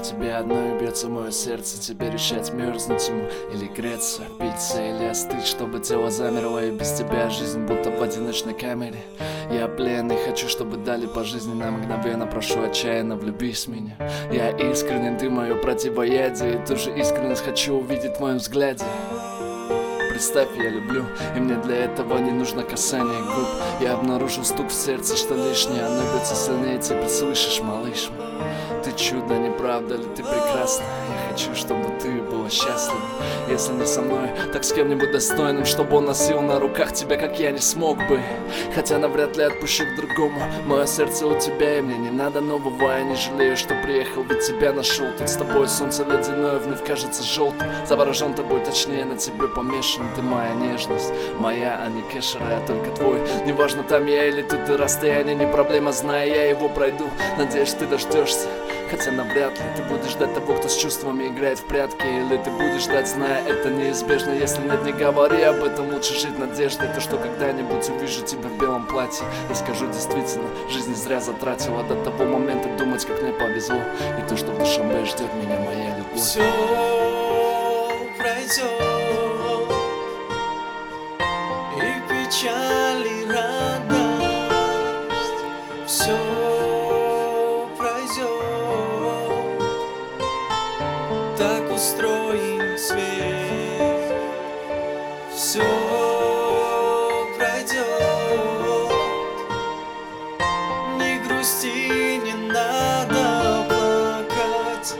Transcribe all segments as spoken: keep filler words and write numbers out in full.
тебе одной бьется мое сердце. Тебе решать, мерзнуть ему или греться, биться или остыть, чтобы тело замерло. И без тебя жизнь будто в одиночной камере. Я пленный, хочу, чтобы дали по жизни на мгновенно. Прошу отчаянно, влюбись в меня. Я искренен, ты мое противоядие. И ту же искренность хочу увидеть в твоем взгляде. Представь, я люблю, и мне для этого не нужно касание губ. Я обнаружил стук в сердце, что лишнее, оно бьется сильнее, тебя слышишь, малыш? Ты чудо, не правда ли, ты прекрасна? Я хочу, чтобы ты была счастлива. Если не со мной, так с кем-нибудь достойным, чтобы он носил на руках тебя, как я не смог бы. Хотя навряд ли отпущу к другому. Мое сердце у тебя, и мне не надо нового. Я не жалею, что приехал, ведь тебя нашел. Тут с тобой солнце ледяное вновь кажется желтым. Заворожен тобой, точнее на тебе помешан. Ты моя нежность, моя, а не кешер, я только твой. Неважно, там я или тут, и расстояние не проблема, зная, я его пройду. Надеюсь, ты дождешься. Хотя навряд ли ты будешь ждать того, кто с чувствами играет в прятки. Или ты будешь ждать, зная, это неизбежно. Если нет, не говори об этом, лучше жить надеждой. То, что когда-нибудь увижу тебя в белом платье, и скажу действительно, жизнь не зря затратила. До того момента думать, как мне повезло. И то, что в Душанбе ждет меня моя любовь. Все пройдет, и печаль, и радость. Все так устроен свет. Все пройдет. Не грусти, не надо плакать,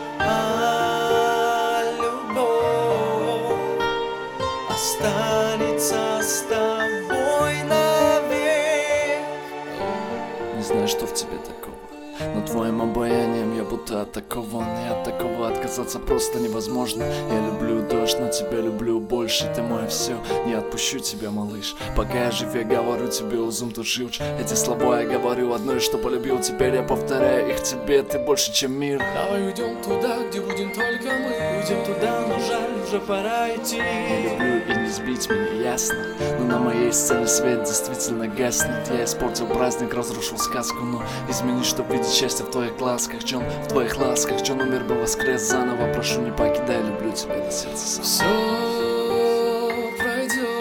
а любовь останется с тобой навек. Не знаю, что в тебе такого, но твоим обаянием я будто атакован. И от такого отказаться просто невозможно. Я люблю дождь, но тебя люблю больше. Ты мое все, не отпущу тебя, малыш. Пока я жив, я говорю тебе узум тут живч. Эти слова я говорю одно, что полюбил. Теперь я повторяю их тебе, ты больше, чем мир. Давай уйдем туда, где будем только мы. Уйдем туда, но жаль, уже пора идти. Я люблю и не сбить меня, ясно. Но на моей сцене свет действительно гаснет. Я испортил праздник, разрушил сказку, но измени, чтоб видеть счастье в твоих глазках, Джон, в твоих ласках. Джон, умер бы воскрес заново. Прошу, не покидай, люблю тебя до сердца сам. Все пройдет,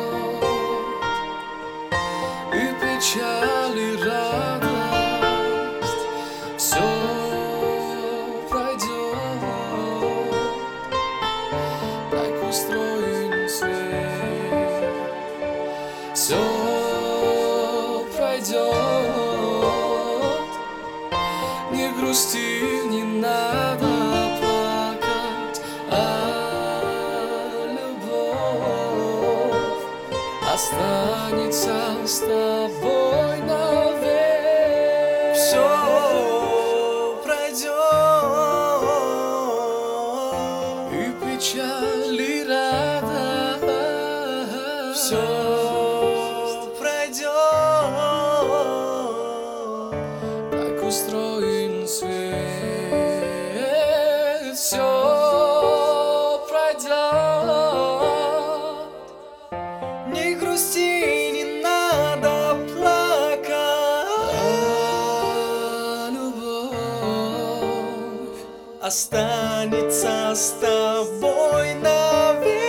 и печаль, и радость. Все пройдет, так устроен свет. Все пройдет. Не грусти, не надо плакать, а любовь останется с тобой навек. Все пройдет, и печаль, и радость. Все пройдет, так устроен свет. Все пройдет. Не грусти, не надо плакать, а любовь останется с тобой навек.